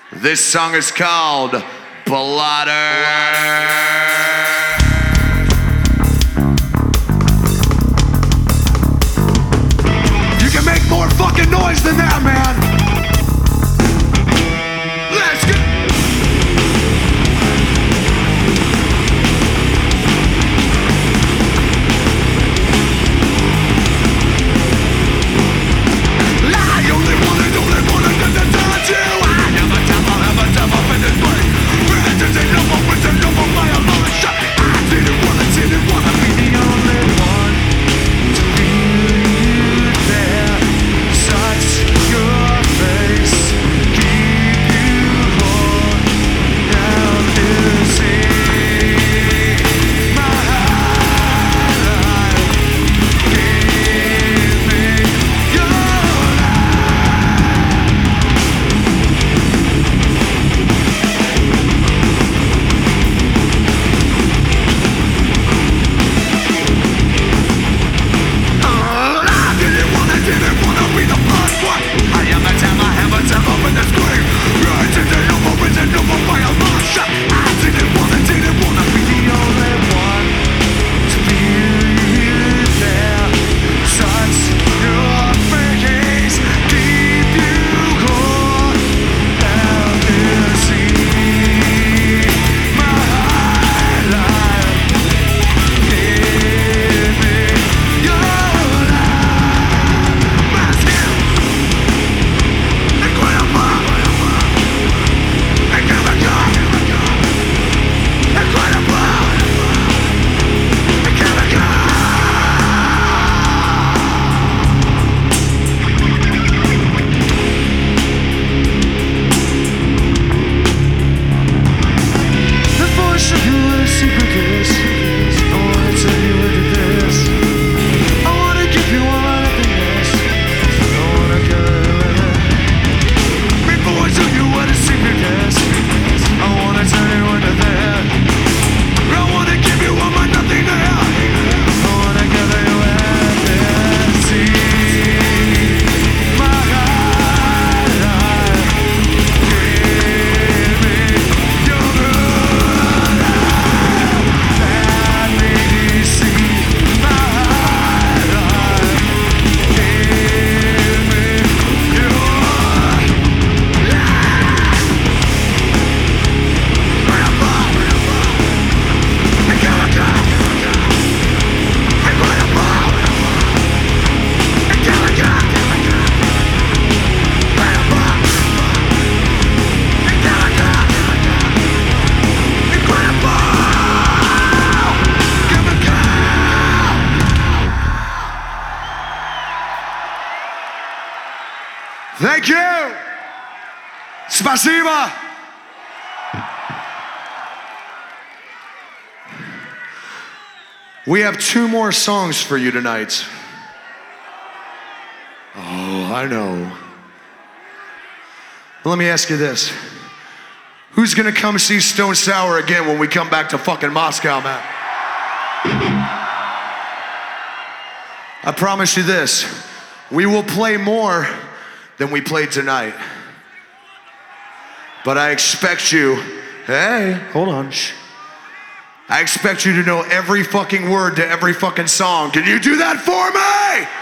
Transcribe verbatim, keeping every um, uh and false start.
This song is called Blotter. You can make more fucking noise than that, man. Let's go. I only wanted, only wanted to touch you. I never tell, I'll never tell my finish break. Friends ain't no more, friends ain't no more, my emotion. I didn't wanna, didn't wanna be the only one to feel you there. Touch your face, keep you whole. Down to see my life. Give me your Thank you. Спасибо. We have two more songs for you tonight. Oh, I know. Let me ask you this. Who's gonna come see Stone Sour again when we come back to fucking Moscow, man? I promise you this. We will play more than we played tonight. But I expect you, hey, hold on, shh. I expect you to know every fucking word to every fucking song. Can you do that for me?